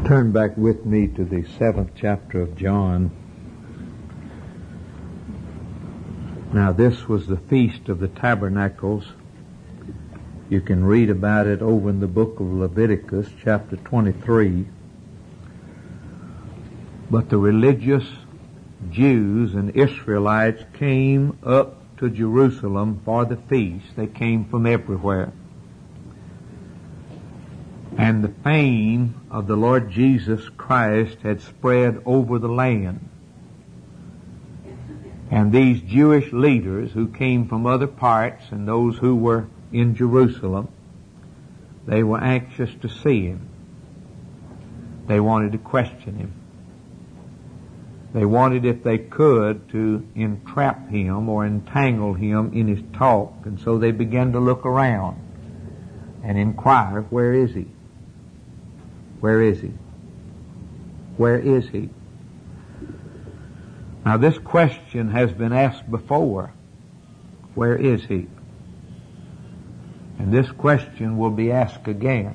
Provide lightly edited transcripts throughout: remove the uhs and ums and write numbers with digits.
Turn back with me to the 7th chapter of John. Now this was the Feast of the Tabernacles. You can read about it over in the book of Leviticus, chapter 23. But the religious Jews and Israelites came up to Jerusalem for the feast. They came from everywhere. And the fame of the Lord Jesus Christ had spread over the land. And these Jewish leaders who came from other parts and those who were in Jerusalem, they were anxious to see him. They wanted to question him. They wanted, if they could, to entrap him or entangle him in his talk. And so they began to look around and inquire, where is he? Where is he? Where is he? Now this question has been asked before. Where is he? And this question will be asked again.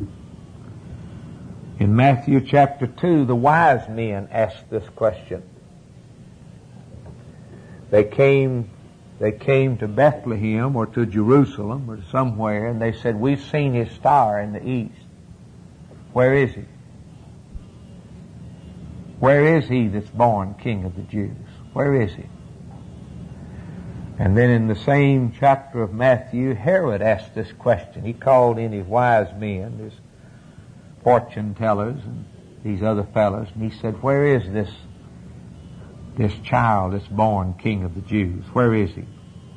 In Matthew chapter 2, the wise men asked this question. They came to Bethlehem or to Jerusalem or somewhere, and they said, we've seen his star in the east. Where is he? Where is he that's born King of the Jews? Where is he? And then in the same chapter of Matthew, Herod asked this question. He called in his wise men, his fortune tellers and these other fellows, and he said, where is this child that's born King of the Jews? Where is he?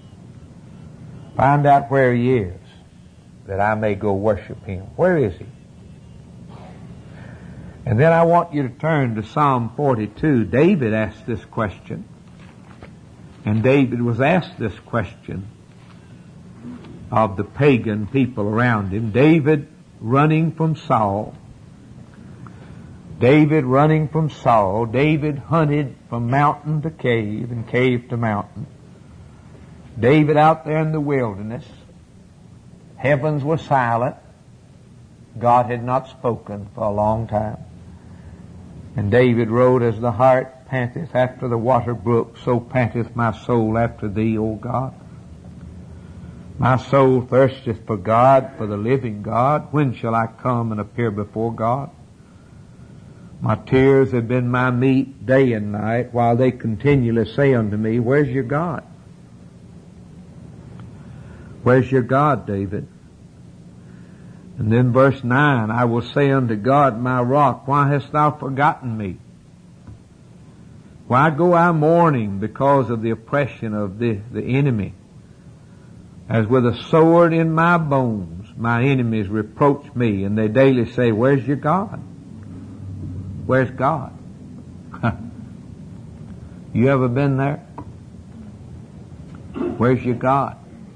Find out where he is, that I may go worship him. Where is he? And then I want you to turn to Psalm 42. David asked this question. And David was asked this question of the pagan people around him. David running from Saul. David running from Saul. David hunted from mountain to cave and cave to mountain. David out there in the wilderness. Heavens were silent. God had not spoken for a long time. And David wrote, as the hart panteth after the water brook, so panteth my soul after thee, O God. My soul thirsteth for God, for the living God. When shall I come and appear before God? My tears have been my meat day and night, while they continually say unto me, where's your God? Where's your God, David? And then verse 9, I will say unto God, my rock, why hast thou forgotten me? Why go I mourning because of the oppression of the enemy? As with a sword in my bones, my enemies reproach me, and they daily say, where's your God? Where's God? You ever been there? Where's your God?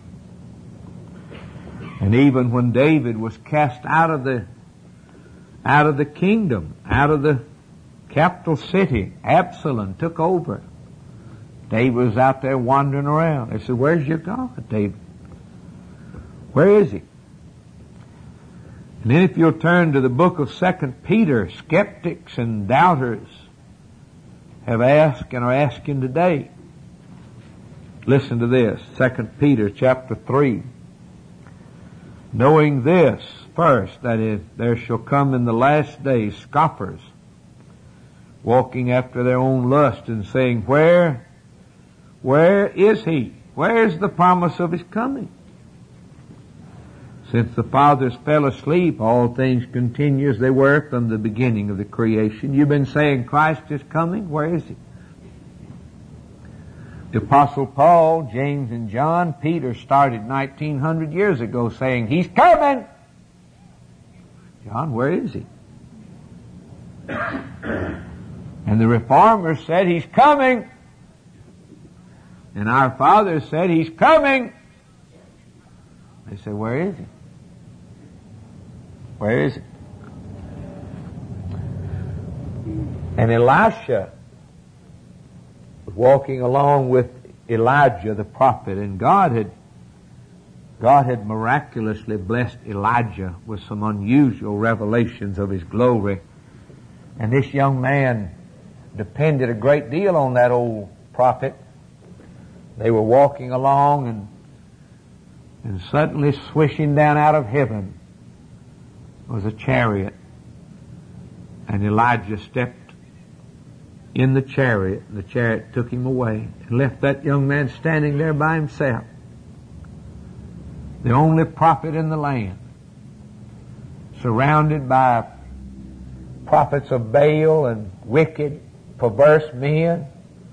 And even when David was cast out of the kingdom, out of the capital city, Absalom took over. David was out there wandering around. They said, where's your God, David? Where is he? And then if you'll turn to the book of 2 Peter, skeptics and doubters have asked and are asking today. Listen to this, 2 Peter chapter 3. Knowing this first, that is, there shall come in the last days scoffers, walking after their own lust and saying, where is he? Where is the promise of his coming? Since the fathers fell asleep, all things continue as they were from the beginning of the creation. You've been saying Christ is coming. Where is he? The Apostle Paul, James and John, Peter started 1900 years ago saying, he's coming! John, where is he? And the Reformers said, he's coming! And our fathers said, he's coming! They said, where is he? Where is he? And Elisha was walking along with Elijah the prophet, and God had miraculously blessed Elijah with some unusual revelations of his glory. And this young man depended a great deal on that old prophet. They were walking along, and suddenly swishing down out of heaven was a chariot. And Elijah stepped in the chariot. The chariot took him away and left that young man standing there by himself, the only prophet in the land, surrounded by prophets of Baal and wicked, perverse men.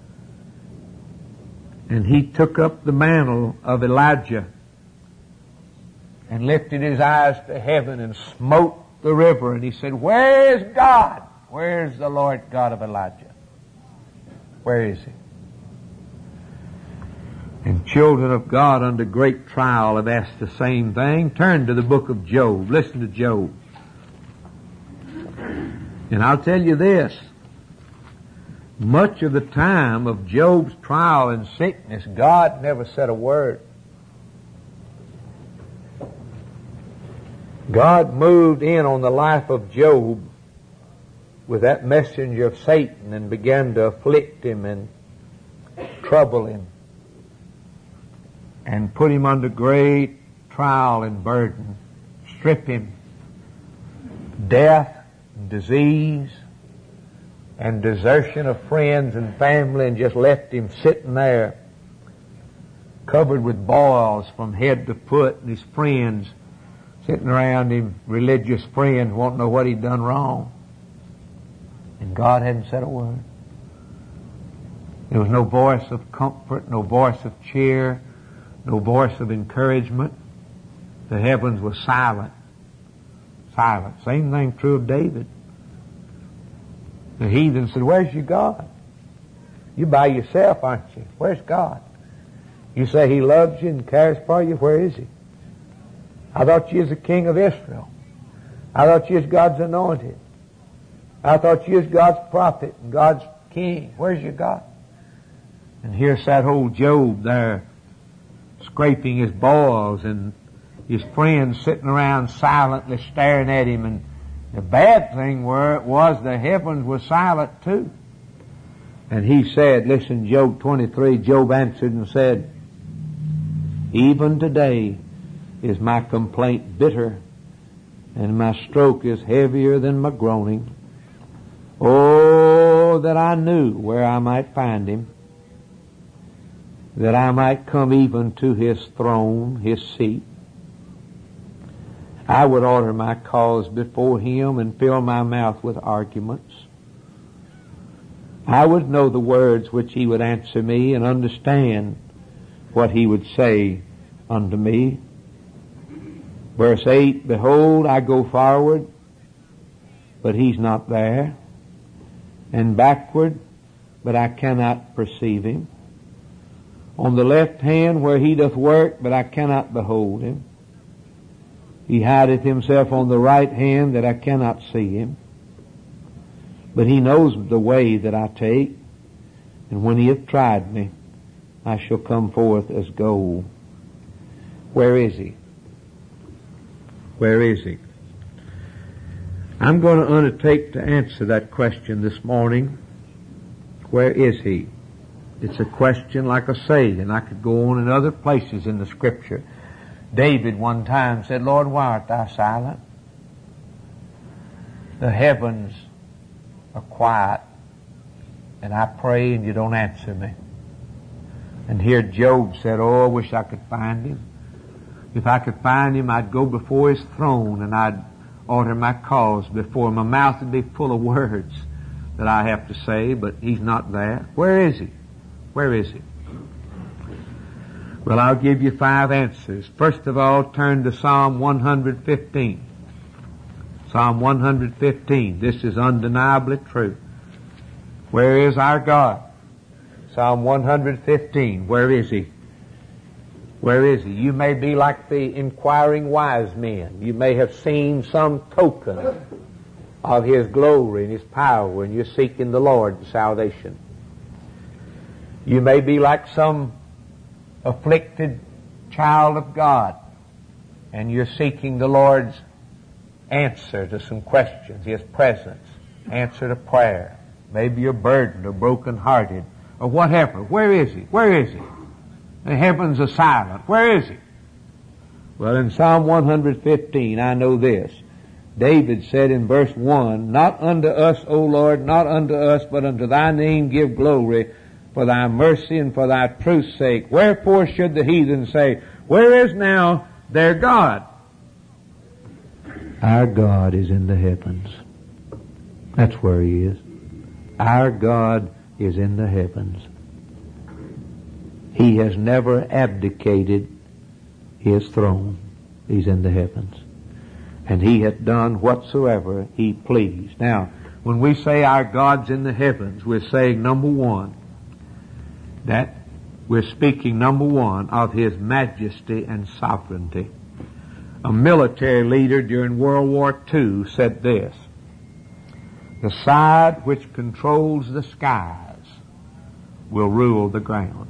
And he took up the mantle of Elijah and lifted his eyes to heaven and smote the river, and he said, "Where is God? Where is the Lord God of Elijah? Where is he?" And children of God under great trial have asked the same thing. Turn to the book of Job. Listen to Job. And I'll tell you this, much of the time of Job's trial and sickness, God never said a word. God moved in on the life of Job with that messenger of Satan and began to afflict him and trouble him and put him under great trial and burden, strip him, death, disease, and desertion of friends and family, and just left him sitting there covered with boils from head to foot, and his friends sitting around him, religious friends, won't know what he'd done wrong. And God hadn't said a word. There was no voice of comfort, no voice of cheer, no voice of encouragement. The heavens were silent. Silent. Same thing true of David. The heathen said, "Where's your God? You by yourself, aren't you? Where's God? You say he loves you and cares for you. Where is he? I thought you was the king of Israel. I thought you was God's anointed. I thought you was God's prophet and God's king. Where's your God?" And here sat old Job there, scraping his boils, and his friends sitting around silently staring at him. And the bad thing was the heavens were silent too. And he said, listen, Job 23, Job answered and said, "Even today is my complaint bitter, and my stroke is heavier than my groaning. Oh, that I knew where I might find him, that I might come even to his throne, his seat. I would order my cause before him and fill my mouth with arguments. I would know the words which he would answer me and understand what he would say unto me." Verse 8, "Behold, I go forward, but he's not there, and backward, but I cannot perceive him. On the left hand where he doth work, but I cannot behold him. He hideth himself on the right hand that I cannot see him. But he knows the way that I take, and when he hath tried me, I shall come forth as gold." Where is he? Where is he? I'm going to undertake to answer that question this morning. Where is he? It's a question, like I say, and I could go on in other places in the Scripture. David one time said, "Lord, why art thou silent? The heavens are quiet, and I pray and you don't answer me." And here Job said, "Oh, I wish I could find him. If I could find him, I'd go before his throne and I'd order my cause before him. My mouth would be full of words that I have to say, but he's not there." Where is he? Where is he? Well, I'll give you 5 answers. First of all, turn to Psalm 115. Psalm 115. This is undeniably true. Where is our God? Psalm 115. Where is he? Where is he? You may be like the inquiring wise men. You may have seen some token of his glory and his power, and you're seeking the Lord's salvation. You may be like some afflicted child of God, and you're seeking the Lord's answer to some questions, his presence. answered a prayer. Maybe you're burdened or broken-hearted or whatever. Where is He? Where is He? The heavens are silent. Where is He? Well, in Psalm 115, I know this. David said in verse 1, "Not unto us, O Lord, not unto us, but unto Thy name give glory, for Thy mercy and for Thy truth's sake. Wherefore should the heathen say, Where is now their God?" Our God is in the heavens. That's where He is. Our God is in the heavens. He has never abdicated His throne. He's in the heavens. And He hath done whatsoever He pleased. Now, when we say our God's in the heavens, we're saying, number one, that we're speaking, number one, of His majesty and sovereignty. A military leader during World War II said this: "The side which controls the skies will rule the ground."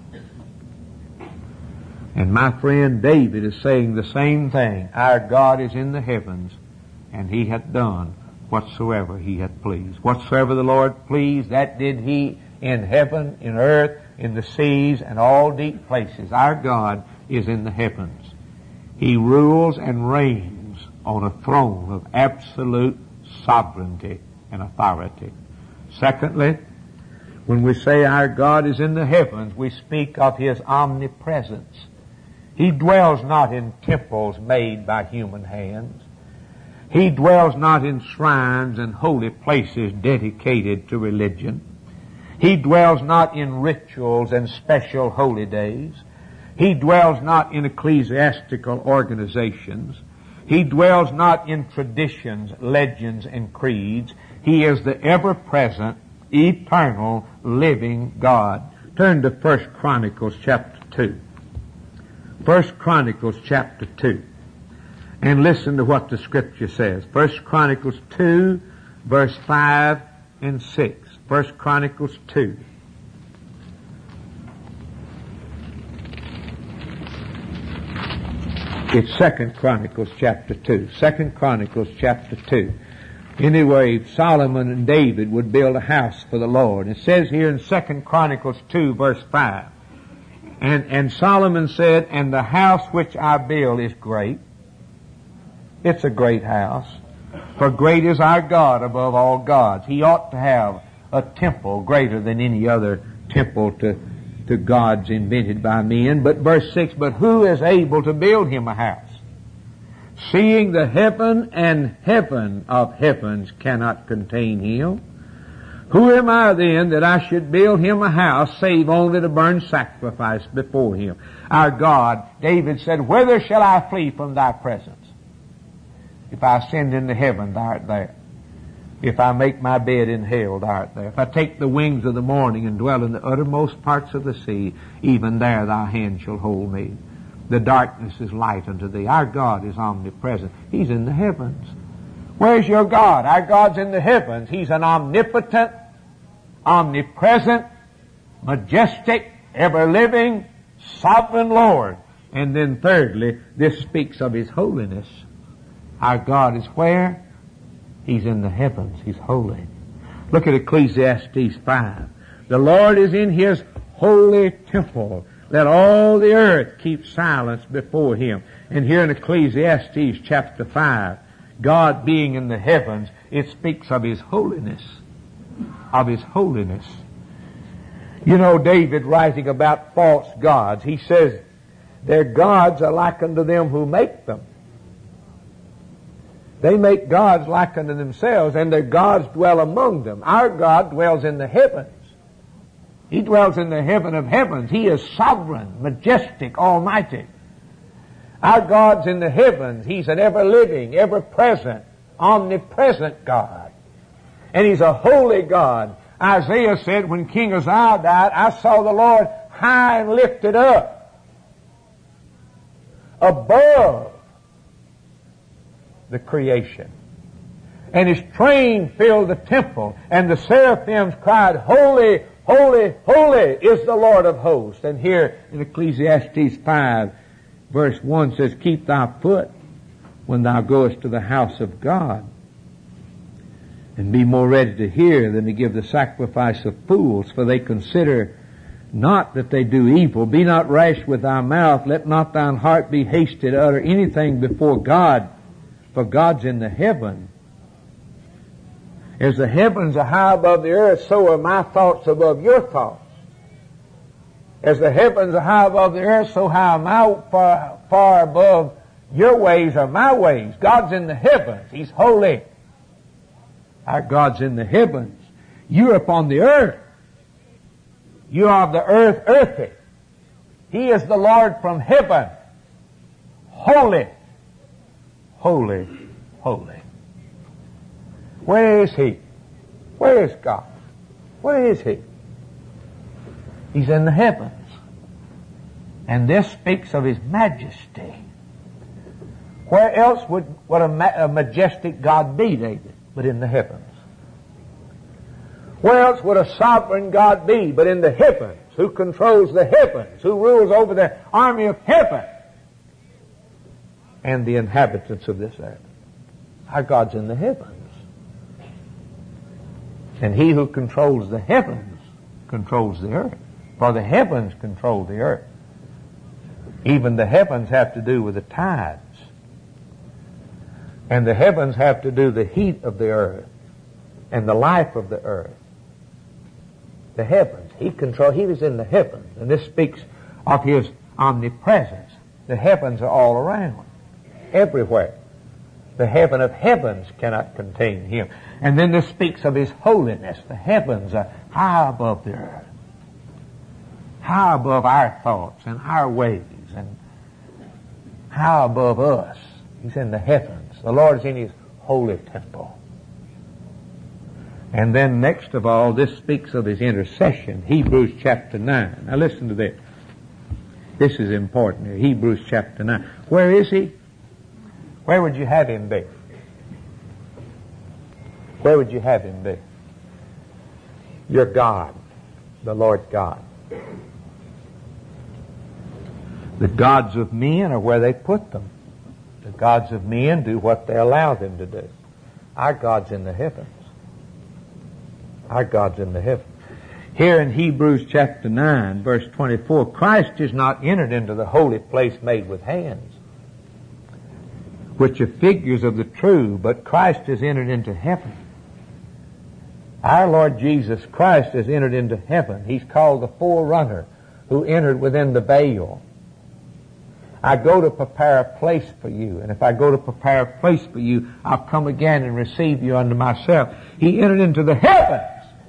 And my friend David is saying the same thing. Our God is in the heavens, and He hath done whatsoever He hath pleased. Whatsoever the Lord pleased, that did He in heaven, in earth, in the seas, and all deep places. Our God is in the heavens. He rules and reigns on a throne of absolute sovereignty and authority. Secondly, when we say our God is in the heavens, we speak of His omnipresence. He dwells not in temples made by human hands. He dwells not in shrines and holy places dedicated to religion. He dwells not in rituals and special holy days. He dwells not in ecclesiastical organizations. He dwells not in traditions, legends, and creeds. He is the ever-present, eternal, living God. Turn to 1 Chronicles chapter 2. 1 Chronicles chapter 2. And listen to what the Scripture says. 1 Chronicles 2, verse 5 and 6. 1 Chronicles 2. It's 2 Chronicles chapter 2. 2 Chronicles chapter 2. Anyway, Solomon and David would build a house for the Lord. It says here in 2 Chronicles 2, verse 5, And Solomon said, "And the house which I build is great." It's a great house. For great is our God above all gods. He ought to have a temple greater than any other temple to gods invented by men. But verse 6, "But who is able to build him a house? Seeing the heaven and heaven of heavens cannot contain him. Who am I then that I should build him a house, save only to burn sacrifice before him?" Our God, David said, "Whither shall I flee from Thy presence? If I ascend into heaven, Thou art there. If I make my bed in hell, Thou art there. If I take the wings of the morning and dwell in the uttermost parts of the sea, even there Thy hand shall hold me. The darkness is light unto Thee." Our God is omnipresent. He's in the heavens. Where's your God? Our God's in the heavens. He's an omnipotent, omnipresent, majestic, ever-living, sovereign Lord. And then thirdly, this speaks of His holiness. Our God is where? He's in the heavens. He's holy. Look at Ecclesiastes 5. "The Lord is in His holy temple. Let all the earth keep silence before Him." And here in Ecclesiastes chapter 5, God being in the heavens, it speaks of His holiness. Of His holiness. You know, David, writing about false gods, he says, "Their gods are like unto them who make them." They make gods like unto themselves, and their gods dwell among them. Our God dwells in the heavens. He dwells in the heaven of heavens. He is sovereign, majestic, almighty. Our God's in the heavens. He's an ever-living, ever-present, omnipresent God. And He's a holy God. Isaiah said, when King Uzziah died, "I saw the Lord high and lifted up, above the creation. And His train filled the temple, and the seraphims cried, Holy, holy, holy is the Lord of hosts." And here in Ecclesiastes 5, verse 1 says, "Keep thy foot when thou goest to the house of God." and be more ready to hear than to give the sacrifice of fools, for they consider not that they do evil. Be not rash with thy mouth, let not thine heart be hasty to utter anything before God, for God's in the heaven. As the heavens are high above the earth, so are my thoughts above your thoughts. As the heavens are high above the earth, so high am I far above your ways are my ways. God's in the heavens. He's holy. Our God's in the heavens. You're upon the earth. You are of the earth, earthy. He is the Lord from heaven. Holy, holy, holy. Where is He? Where is God? Where is He? He's in the heavens. And this speaks of His majesty. Where else would a majestic God be, David, but in the heavens? Where else would a sovereign God be but in the heavens, who controls the heavens, who rules over the army of heaven and the inhabitants of this earth? Our God's in the heavens. And He who controls the heavens controls the earth. For the heavens control the earth. Even the heavens have to do with the tides. And the heavens have to do with the heat of the earth and the life of the earth. The heavens. He was in the heavens. And this speaks of His omnipresence. The heavens are all around. Everywhere. The heaven of heavens cannot contain Him. And then this speaks of His holiness. The heavens are high above the earth. High above our thoughts and our ways and high above us. He's in the heavens. The Lord is in His holy temple. And then next of all, this speaks of His intercession. Hebrews chapter 9. Now listen to this. This is important here. Hebrews chapter 9. Where is He? Where would you have Him be? Where would you have Him be? Your God, the Lord God. The gods of men are where they put them. The gods of men do what they allow them to do. Our God's in the heavens. Our God's in the heavens. Here in Hebrews chapter 9, verse 24, Christ is not entered into the holy place made with hands, which are figures of the true, but Christ is entered into heaven. Our Lord Jesus Christ has entered into heaven. He's called the forerunner who entered within the veil. I go to prepare a place for you, and if I go to prepare a place for you, I'll come again and receive you unto myself. He entered into the heavens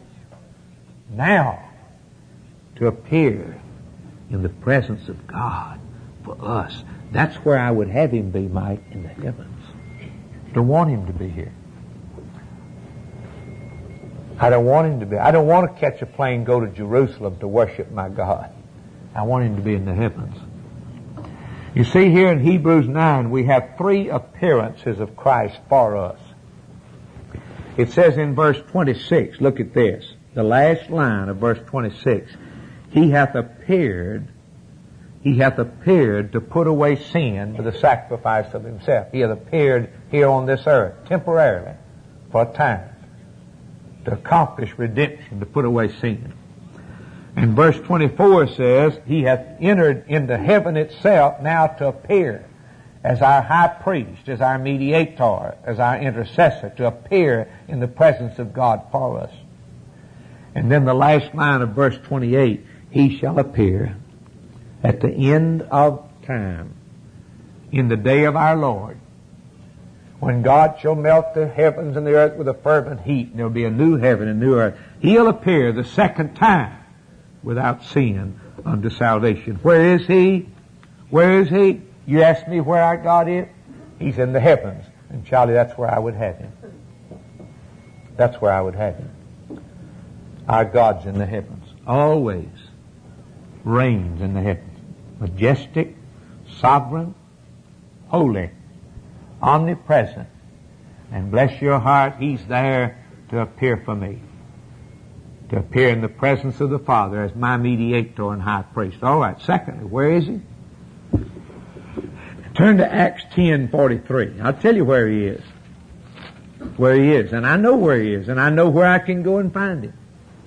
now to appear in the presence of God for us. That's where I would have Him be, Mike, in the heavens. I don't want Him to be here. I don't want Him to be. I don't want to catch a plane, go to Jerusalem to worship my God. I want Him to be in the heavens. You see here in Hebrews 9, we have three appearances of Christ for us. It says in verse 26, look at this, the last line of verse 26, He hath appeared to put away sin by the sacrifice of Himself. He hath appeared here on this earth, temporarily, for a time, to accomplish redemption, to put away sin. And verse 24 says, He hath entered into heaven itself now to appear as our high priest, as our mediator, as our intercessor, to appear in the presence of God for us. And then the last line of verse 28, He shall appear at the end of time, in the day of our Lord, when God shall melt the heavens and the earth with a fervent heat, and there will be a new heaven and new earth. He'll appear the second time without sin unto salvation. Where is He? Where is He? You ask me where our God is? He's in the heavens. And Charlie, that's where I would have Him. That's where I would have Him. Our God's in the heavens. Always reigns in the heavens. Majestic, sovereign, holy, omnipresent. And bless your heart, He's there to appear for me. To appear in the presence of the Father as my mediator and high priest. All right, secondly, where is He? Turn to Acts 10:43. I'll tell you where He is. Where He is. And I know where He is. And I know where I can go and find Him.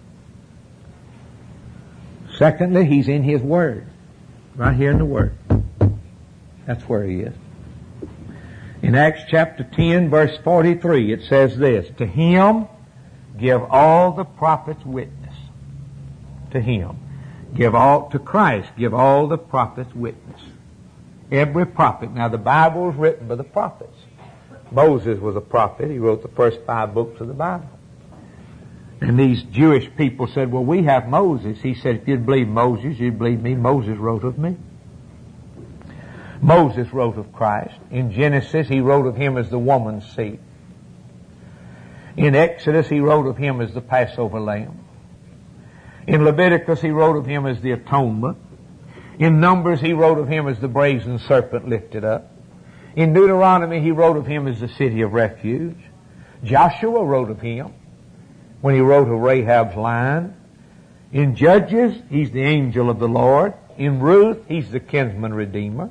Secondly, He's in His Word. Right here in the Word. That's where He is. In Acts chapter 10, verse 43, it says this, to Him give all the prophets witness. To Him. To Christ give all the prophets witness. Every prophet. Now the Bible was written by the prophets. Moses was a prophet. He wrote the first 5 books of the Bible. And these Jewish people said, well, we have Moses. He said, if you'd believe Moses, you'd believe me. Moses wrote of me. Moses wrote of Christ. In Genesis, he wrote of Him as the woman's seed. In Exodus, he wrote of Him as the Passover lamb. In Leviticus, he wrote of Him as the atonement. In Numbers, he wrote of Him as the brazen serpent lifted up. In Deuteronomy, he wrote of Him as the city of refuge. Joshua wrote of Him when he wrote of Rahab's lion. In Judges, He's the angel of the Lord. In Ruth, He's the kinsman redeemer.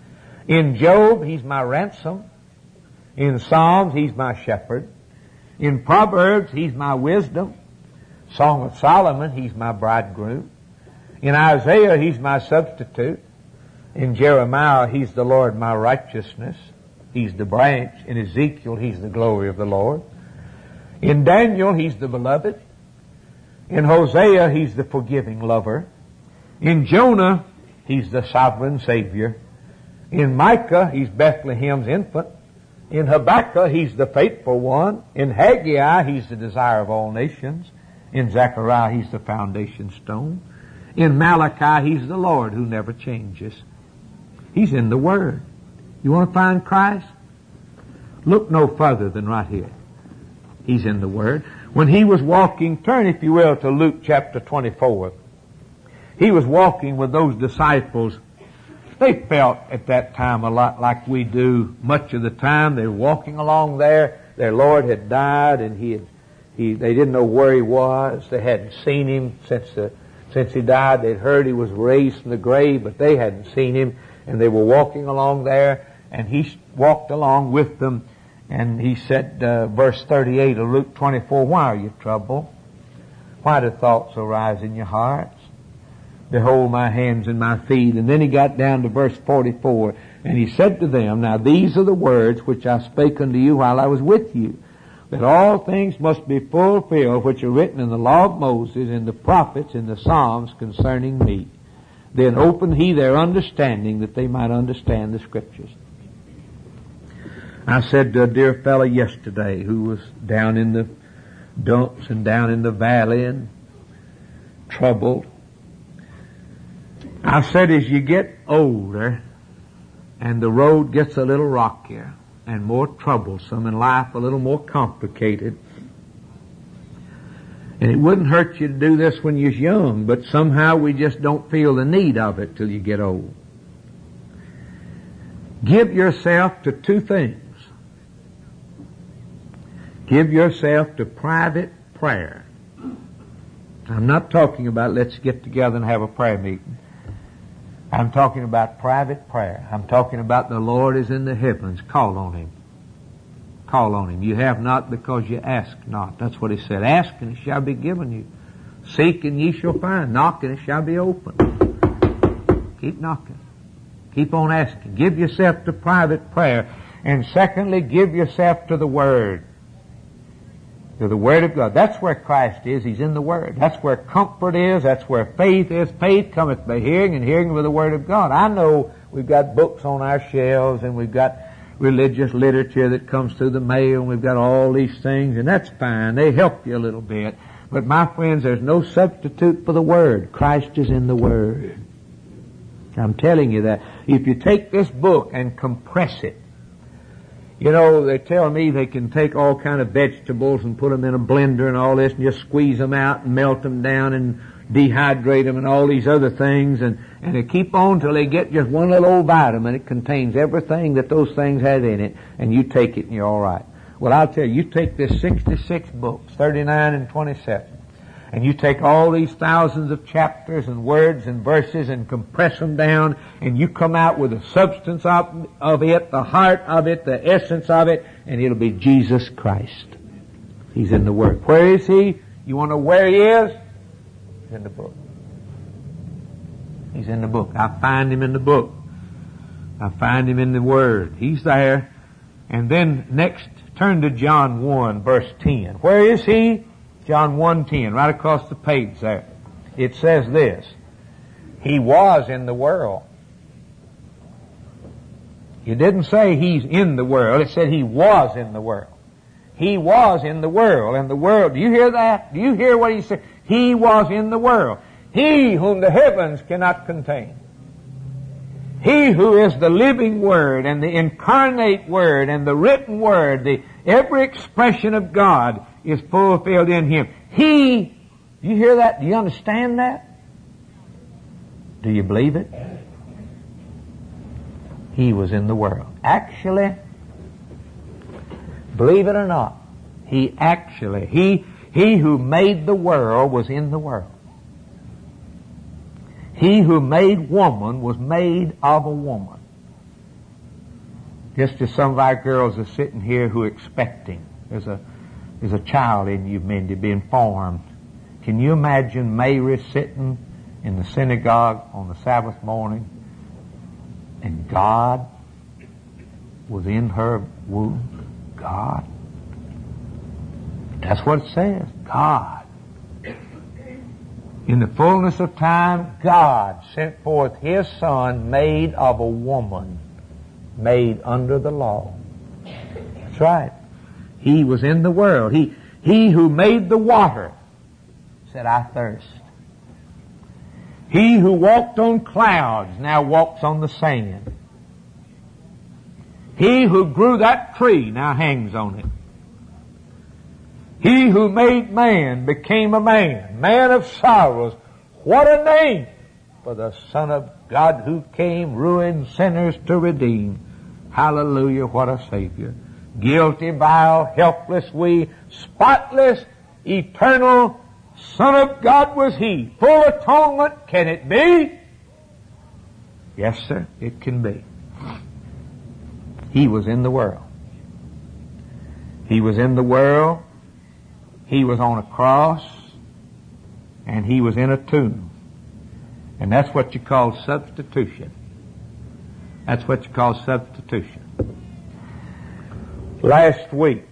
In Job, He's my ransom. In Psalms, He's my shepherd. In Proverbs, He's my wisdom. Song of Solomon, He's my bridegroom. In Isaiah, He's my substitute. In Jeremiah, He's the Lord my righteousness. He's the branch. In Ezekiel, He's the glory of the Lord. In Daniel, He's the beloved. In Hosea, He's the forgiving lover. In Jonah, He's the sovereign Savior. In Micah, He's Bethlehem's infant. In Habakkuk, He's the faithful one. In Haggai, He's the desire of all nations. In Zechariah, He's the foundation stone. In Malachi, He's the Lord who never changes. He's in the Word. You want to find Christ? Look no further than right here. He's in the Word. When He was walking, turn if you will to Luke chapter 24. He was walking with those disciples. They felt at that time a lot like we do much of the time. They were walking along there. Their Lord had died and they didn't know where He was. They hadn't seen Him since He died. They'd heard He was raised from the grave, but they hadn't seen Him. And they were walking along there, and He walked along with them. And He said, verse 38 of Luke 24, why are you troubled? Why do thoughts arise in your hearts? Behold my hands and my feet. And then He got down to verse 44, and He said to them, now these are the words which I spake unto you while I was with you, that all things must be fulfilled which are written in the law of Moses, in the prophets, in the Psalms concerning me. Then opened He their understanding that they might understand the Scriptures. I said to a dear fellow yesterday who was down in the dumps and down in the valley and troubled, I said, as you get older and the road gets a little rockier and more troublesome and life a little more complicated, and it wouldn't hurt you to do this when you're young, but somehow we just don't feel the need of it till you get old. Give yourself to 2 things. Give yourself to private prayer. I'm not talking about let's get together and have a prayer meeting. I'm talking about private prayer. I'm talking about the Lord is in the heavens. Call on Him. Call on Him. You have not because you ask not. That's what He said. Ask and it shall be given you. Seek and ye shall find. Knock and it shall be opened. Keep knocking. Keep on asking. Give yourself to private prayer. And secondly, give yourself to the Word. To the Word of God. That's where Christ is. He's in the Word. That's where comfort is. That's where faith is. Faith cometh by hearing, and hearing with the Word of God. I know we've got books on our shelves, and we've got religious literature that comes through the mail, and we've got all these things, and that's fine. They help you a little bit. But my friends, there's no substitute for the Word. Christ is in the Word. I'm telling you that. If you take this book and compress it, you know, they tell me they can take all kind of vegetables and put them in a blender and all this and just squeeze them out and melt them down and dehydrate them and all these other things, and they keep on till they get just one little old vitamin. It contains everything that those things have in it, and you take it and you're all right. Well, I'll tell you, you take this 66 books, 39 and 27, and you take all these thousands of chapters and words and verses and compress them down, and you come out with the substance of it, the heart of it, the essence of it, and it'll be Jesus Christ. He's in the Word. Where is He? You want to know where He is? He's in the book. He's in the book. I find Him in the book. I find Him in the Word. He's there. And then next, turn to John 1, verse 10. Where is He? John 1:10, right across the page there. It says this: He was in the world. It didn't say He's in the world. It said He was in the world. He was in the world. And the world, do you hear that? Do you hear what He said? He was in the world. He whom the heavens cannot contain. He who is the living Word and the incarnate Word and the written Word, every expression of God is fulfilled in Him. He, do you hear that? Do you understand that? Do you believe it? He was in the world. Actually, believe it or not, He who made the world was in the world. He who made woman was made of a woman. Just as some of our girls are sitting here who are expecting. There's a child in you, Mindy, being formed. Can you imagine Mary sitting in the synagogue on the Sabbath morning and God was in her womb? God. That's what it says. God. In the fullness of time, God sent forth His Son, made of a woman, made under the law. That's right. He was in the world. He who made the water said, I thirst. He who walked on clouds now walks on the sand. He who grew that tree now hangs on it. He who made man became a man, man of sorrows. What a name for the Son of God who came, ruined sinners to redeem. Hallelujah, what a Savior. Guilty, vile, helpless we, spotless, eternal Son of God was He. Full atonement, can it be? Yes, sir, it can be. He was in the world. He was in the world. He was on a cross, and He was in a tomb. And that's what you call substitution. That's what you call substitution. Last week,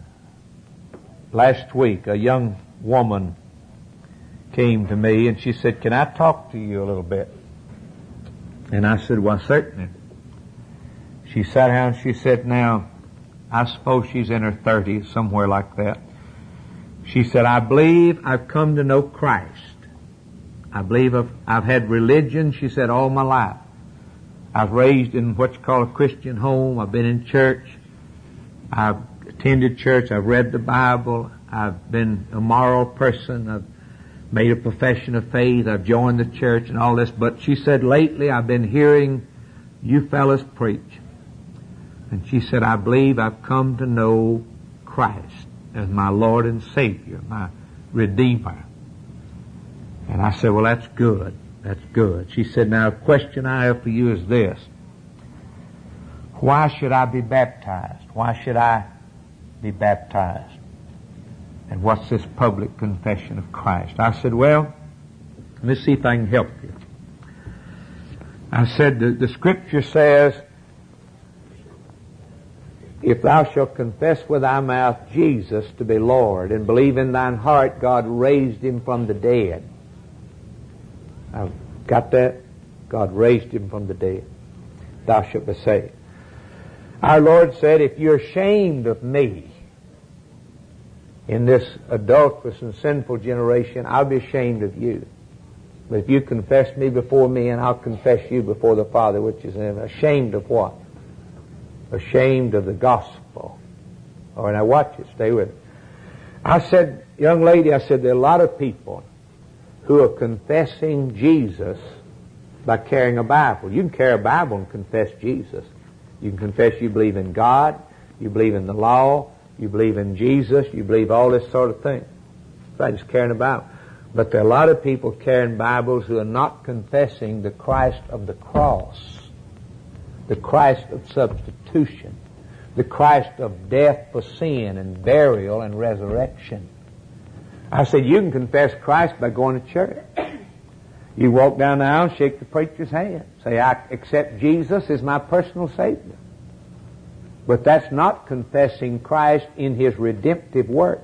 a young woman came to me and she said, can I talk to you a little bit? And I said, well, certainly. She sat down and she said, now, I suppose she's in her 30s, somewhere like that. She said, I believe I've come to know Christ. I believe I've had religion, she said, all my life. I was raised in what's called a Christian home. I've been in church. I've attended church. I've read the Bible. I've been a moral person. I've made a profession of faith. I've joined the church and all this. But she said, lately I've been hearing you fellas preach. And she said, I believe I've come to know Christ as my Lord and Savior, my Redeemer. And I said, well, that's good. That's good. She said, now, a question I have for you is this. Why should I be baptized? Why should I be baptized? And what's this public confession of Christ? I said, well, let me see if I can help you. I said, the Scripture says, if thou shalt confess with thy mouth Jesus to be Lord, and believe in thine heart God raised Him from the dead. I've got that? God raised Him from the dead. Thou shalt be saved. Our Lord said, if you're ashamed of me in this adulterous and sinful generation, I'll be ashamed of you. But if you confess me before me, and I'll confess you before the Father which is in heaven. Ashamed of what? Ashamed of the gospel. All right, now watch it. Stay with it. I said, young lady, I said, there are a lot of people who are confessing Jesus by carrying a Bible. You can carry a Bible and confess Jesus. You can confess you believe in God, you believe in the law, you believe in Jesus, you believe all this sort of thing. It's like just carrying a Bible. But there are a lot of people carrying Bibles who are not confessing the Christ of the cross, the Christ of substitution, the Christ of death for sin and burial and resurrection. I said, you can confess Christ by going to church. You walk down the aisle, shake the preacher's hand. Say, I accept Jesus as my personal Savior. But that's not confessing Christ in His redemptive work.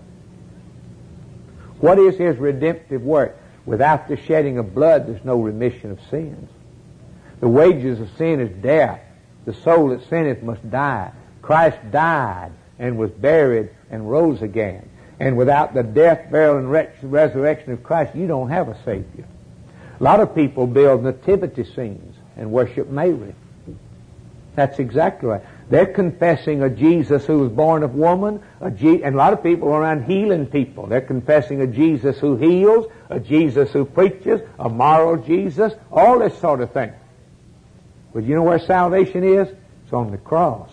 What is His redemptive work? Without the shedding of blood, there's no remission of sins. The wages of sin is death. The soul that sinneth must die. Christ died and was buried and rose again. And without the death, burial, and resurrection of Christ, you don't have a Savior. A lot of people build nativity scenes and worship Mary. That's exactly right. They're confessing a Jesus who was born of woman, and a lot of people are around healing people. They're confessing a Jesus who heals, a Jesus who preaches, a moral Jesus, all this sort of thing. But you know where salvation is? It's on the cross.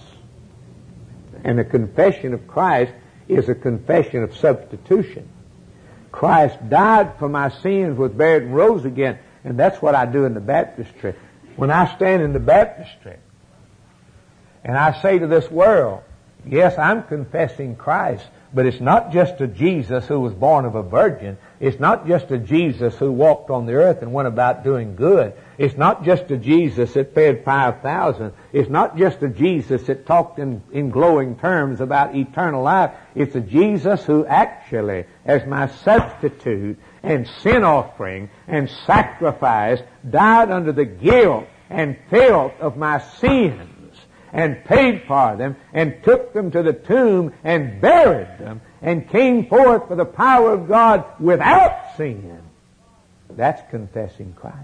And the confession of Christ is a confession of substitution. Christ died for my sins, was buried and rose again. And that's what I do in the baptistry. When I stand in the baptistry and I say to this world, yes, I'm confessing Christ, but it's not just a Jesus who was born of a virgin. It's not just a Jesus who walked on the earth and went about doing good. It's not just a Jesus that fed 5,000. It's not just a Jesus that talked in glowing terms about eternal life. It's a Jesus who actually, as my substitute and sin offering and sacrifice, died under the guilt and filth of my sins and paid for them and took them to the tomb and buried them and came forth for the power of God without sin. That's confessing Christ.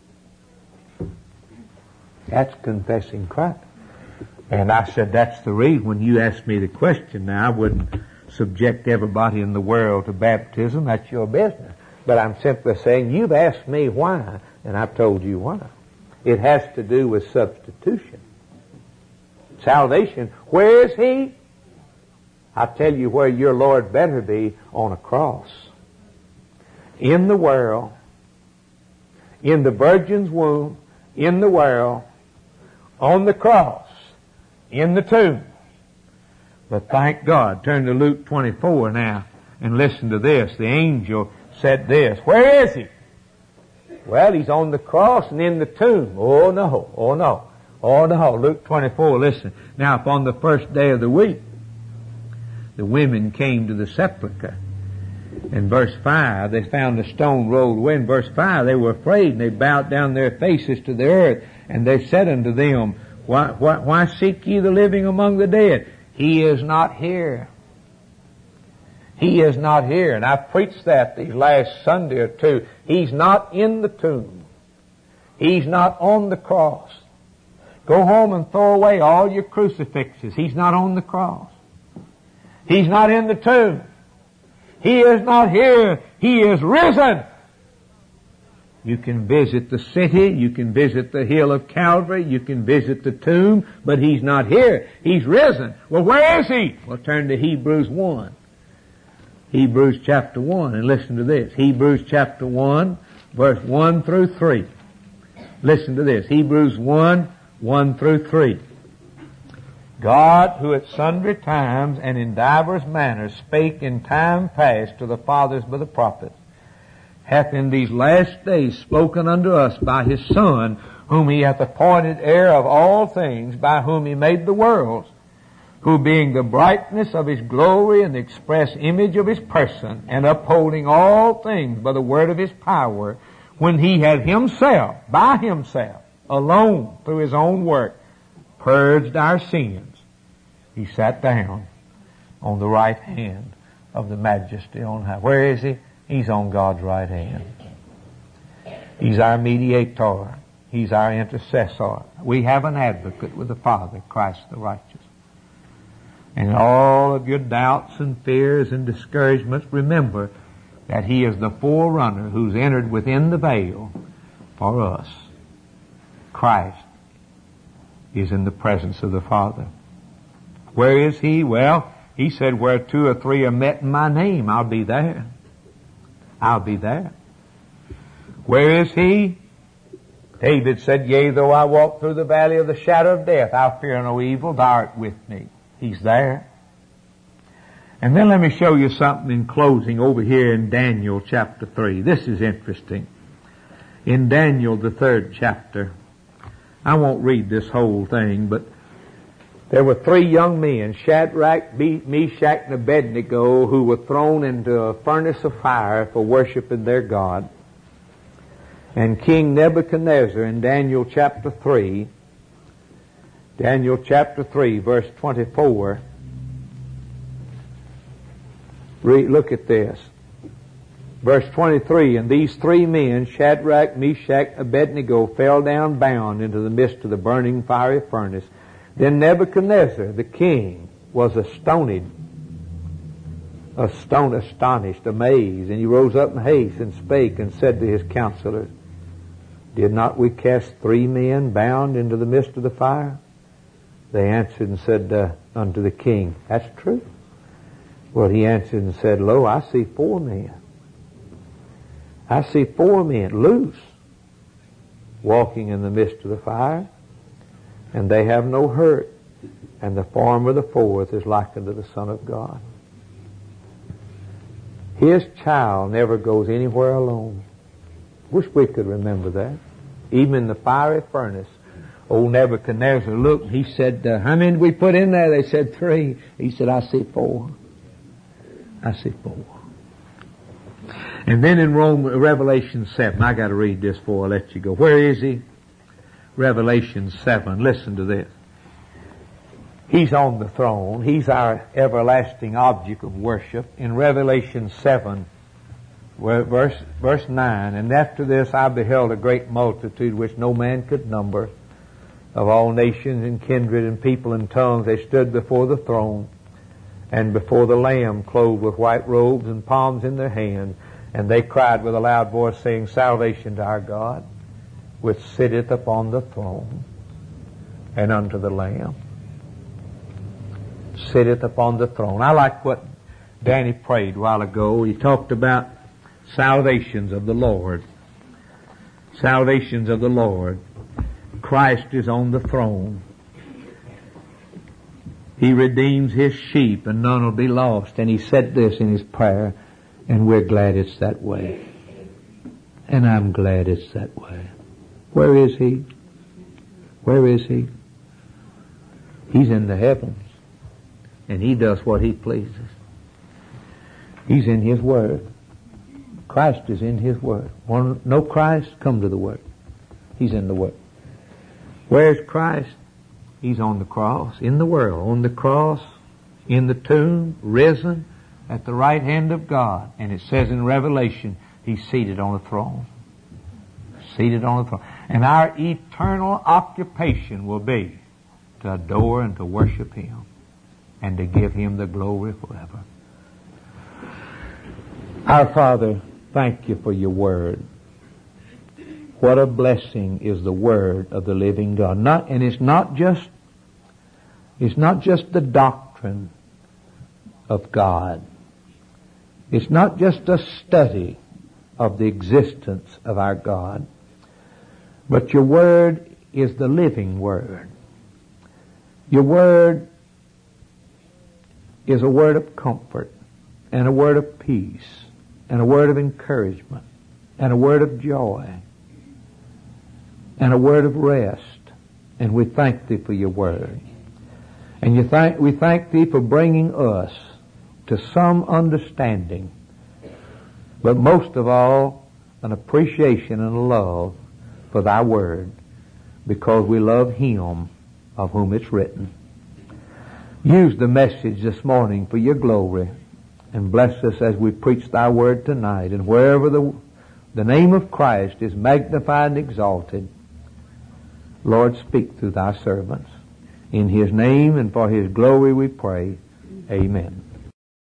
That's confessing Christ. And I said, that's the reason when you asked me the question. Now, I wouldn't subject everybody in the world to baptism. That's your business. But I'm simply saying, you've asked me why, and I've told you why. It has to do with substitution. Salvation, where is He? I tell you where your Lord better be, on a cross. In the world, in the virgin's womb, in the world, on the cross, in the tomb. But thank God, turn to Luke 24 now and listen to this. The angel said this, where is He? Well, He's on the cross and in the tomb. Oh no, oh no. Oh no, Luke 24, listen. Now, upon the first day of the week, the women came to the sepulchre. In verse 5, they found the stone rolled away. In verse 5, they were afraid, and they bowed down their faces to the earth. And they said unto them, Why seek ye the living among the dead? He is not here. He is not here. And I've preached that these last Sunday or two. He's not in the tomb. He's not on the cross. Go home and throw away all your crucifixes. He's not on the cross. He's not in the tomb. He is not here. He is risen. You can visit the city. You can visit the hill of Calvary. You can visit the tomb. But He's not here. He's risen. Well, where is He? Well, turn to Hebrews 1. Hebrews chapter 1 and listen to this. Hebrews chapter 1, verse 1 through 3. Listen to this. Hebrews 1, 1 through 3. God, who at sundry times and in divers manners spake in time past to the fathers by the prophets, hath in these last days spoken unto us by His Son, whom He hath appointed heir of all things, by whom He made the worlds, who being the brightness of His glory and the express image of His person, and upholding all things by the word of His power, when He had Himself, by Himself, alone through His own work, purged our sins, He sat down on the right hand of the Majesty on high. Where is He? He's on God's right hand. He's our mediator. He's our intercessor. We have an advocate with the Father, Christ the righteous. And all of your doubts and fears and discouragements, remember that He is the forerunner who's entered within the veil for us. Christ is in the presence of the Father. Where is He? Well, He said, where two or three are met in my name, I'll be there. I'll be there. Where is He? David said, yea, though I walk through the valley of the shadow of death, I'll fear no evil, thou art with me. He's there. And then let me show you something in closing over here in Daniel chapter 3. This is interesting. In Daniel, the 3rd chapter, I won't read this whole thing, but there were 3 young men, Shadrach, Meshach, and Abednego, who were thrown into a furnace of fire for worshiping their God. And King Nebuchadnezzar in Daniel chapter 3, verse 24, look at this. Verse 23, and these 3 men, Shadrach, Meshach, Abednego, fell down bound into the midst of the burning fiery furnace. Then Nebuchadnezzar, the king, was astonished, amazed, and he rose up in haste and spake and said to his counselors, did not we cast 3 men bound into the midst of the fire? They answered and said unto the king, that's true. Well, he answered and said, lo, I see 4 men. I see 4 men loose, walking in the midst of the fire, and they have no hurt, and the form of the 4th is like unto the Son of God. His child never goes anywhere alone. Wish we could remember that. Even in the fiery furnace, old Nebuchadnezzar looked, he said, how many did we put in there? They said 3. He said, I see 4. I see 4. And then in Revelation 7, I got to read this before I let you go. Where is He? Revelation 7. Listen to this. He's on the throne. He's our everlasting object of worship. In Revelation 7, verse 9, and after this I beheld a great multitude which no man could number, of all nations and kindred and people and tongues. They stood before the throne and before the Lamb, clothed with white robes and palms in their hands. And they cried with a loud voice, saying, salvation to our God, which sitteth upon the throne, and unto the Lamb. Sitteth upon the throne. I like what Danny prayed a while ago. He talked about salvations of the Lord. Salvations of the Lord. Christ is on the throne. He redeems His sheep, and none will be lost. And he said this in his prayer, and we're glad it's that way. And I'm glad it's that way. Where is He? Where is He? He's in the heavens, and He does what He pleases. He's in His Word. Christ is in His Word. Want to know Christ? Come to the Word. He's in the Word. Where's Christ? He's on the cross, in the world, on the cross, in the tomb, risen, at the right hand of God. And it says in Revelation, He's seated on the throne. Seated on the throne. And our eternal occupation will be to adore and to worship Him and to give Him the glory forever. Our Father, thank You for Your Word. What a blessing is the Word of the living God. It's not just the doctrine of God. It's not just a study of the existence of our God, but Your Word is the living Word. Your Word is a word of comfort, and a word of peace, and a word of encouragement, and a word of joy, and a word of rest. And we thank Thee for Your Word. And we thank Thee for bringing us to some understanding, but most of all, an appreciation and a love for Thy Word, because we love Him of whom it's written. Use the message this morning for Your glory, and bless us as we preach Thy Word tonight. And wherever the name of Christ is magnified and exalted, Lord, speak through Thy servants. In His name and for His glory we pray. Amen.